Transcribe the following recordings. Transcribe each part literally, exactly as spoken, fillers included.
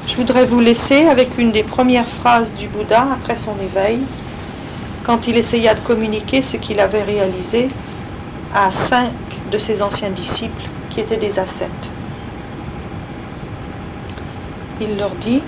Je voudrais vous laisser avec une des premières phrases du Bouddha après son éveil, quand il essaya de communiquer ce qu'il avait réalisé à cinq de ses anciens disciples qui étaient des ascètes. Il leur dit: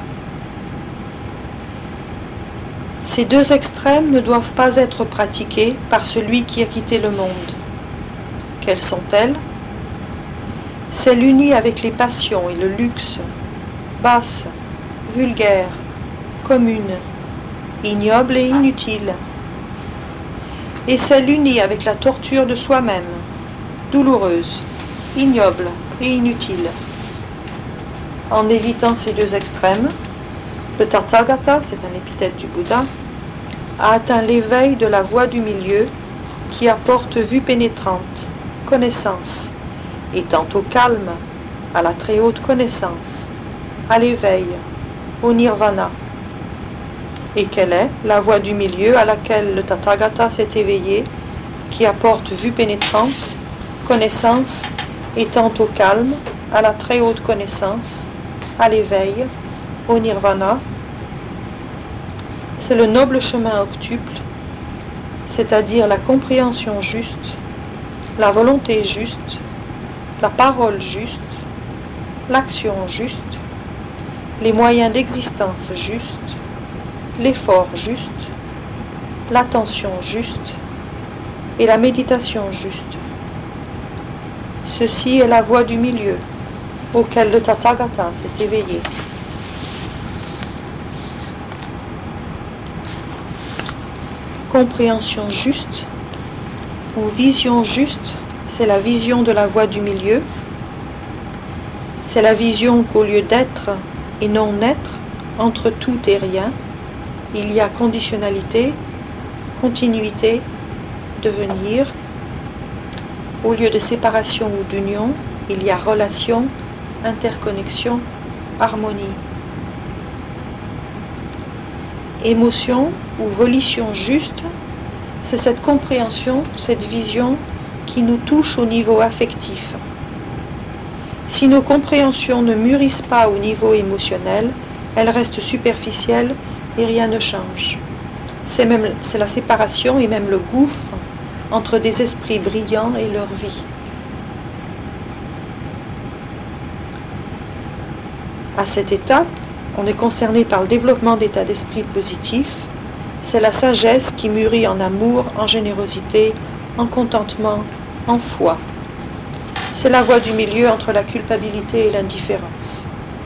ces deux extrêmes ne doivent pas être pratiqués par celui qui a quitté le monde. Quelles sont-elles? Celle unie avec les passions et le luxe, basse, vulgaire, commune, ignoble et inutile, et celle unie avec la torture de soi-même, douloureuse, ignoble et inutile. En évitant ces deux extrêmes, le Tathagata, c'est un épithète du Bouddha, a atteint l'éveil de la voie du milieu qui apporte vue pénétrante, connaissance, étant au calme, à la très haute connaissance, à l'éveil, au nirvana. Et quelle est la voie du milieu à laquelle le Tathagata s'est éveillé, qui apporte vue pénétrante, connaissance, étant au calme, à la très haute connaissance, à l'éveil, au nirvana? C'est le noble chemin octuple, c'est-à-dire la compréhension juste, la volonté juste, la parole juste, l'action juste, les moyens d'existence justes, l'effort juste, l'attention juste et la méditation juste. Ceci est la voie du milieu auquel le Tathagata s'est éveillé. Compréhension juste ou vision juste, c'est la vision de la voie du milieu. C'est la vision qu'au lieu d'être et non-être, entre tout et rien, il y a conditionnalité, continuité, devenir. Au lieu de séparation ou d'union, il y a relation, interconnexion, harmonie. Émotion ou volition juste, c'est cette compréhension, cette vision qui nous touche au niveau affectif. Si nos compréhensions ne mûrissent pas au niveau émotionnel, elles restent superficielles et rien ne change. C'est même, c'est la séparation et même le gouffre entre des esprits brillants et leur vie. À cette étape, on est concerné par le développement d'états d'esprit positifs. C'est la sagesse qui mûrit en amour, en générosité, en contentement, en foi. C'est la voie du milieu entre la culpabilité et l'indifférence.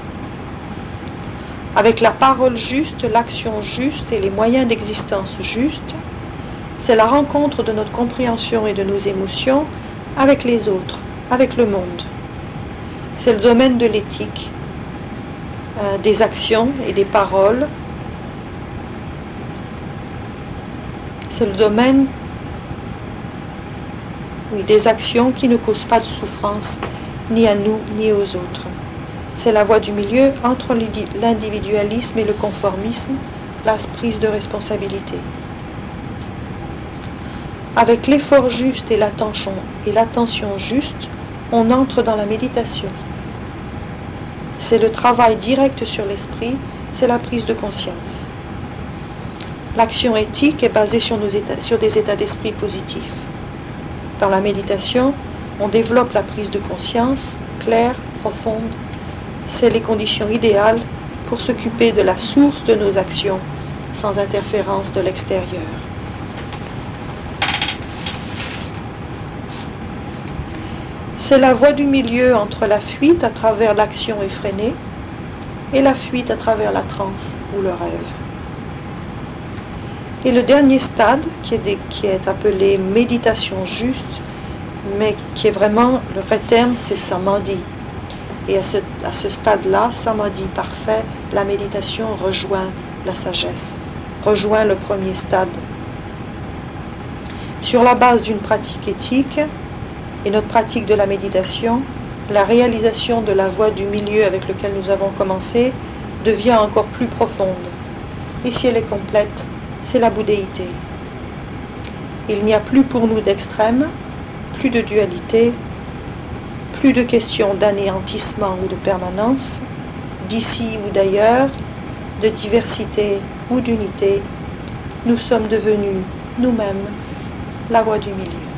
Avec la parole juste, l'action juste et les moyens d'existence justes, c'est la rencontre de notre compréhension et de nos émotions avec les autres, avec le monde. C'est le domaine de l'éthique, euh, des actions et des paroles. C'est le domaine oui, des actions qui ne causent pas de souffrance ni à nous ni aux autres. C'est la voie du milieu entre l'individualisme et le conformisme, la prise de responsabilité. Avec l'effort juste et l'attention, et l'attention juste, on entre dans la méditation. C'est le travail direct sur l'esprit, c'est la prise de conscience. L'action éthique est basée sur, nos états, sur des états d'esprit positifs. Dans la méditation, on développe la prise de conscience claire, profonde. C'est les conditions idéales pour s'occuper de la source de nos actions sans interférence de l'extérieur. C'est la voie du milieu entre la fuite à travers l'action effrénée et la fuite à travers la transe ou le rêve. Et le dernier stade, qui est, des, qui est appelé méditation juste, mais qui est vraiment, le vrai terme, c'est samadhi. Et à ce, à ce stade-là, samadhi parfait, la méditation rejoint la sagesse, rejoint le premier stade. Sur la base d'une pratique éthique et notre pratique de la méditation, la réalisation de la voie du milieu avec laquelle nous avons commencé devient encore plus profonde. Et si elle est complète, c'est la bouddhéité. Il n'y a plus pour nous d'extrême, plus de dualité, plus de questions d'anéantissement ou de permanence, d'ici ou d'ailleurs, de diversité ou d'unité, nous sommes devenus nous-mêmes la voie du milieu.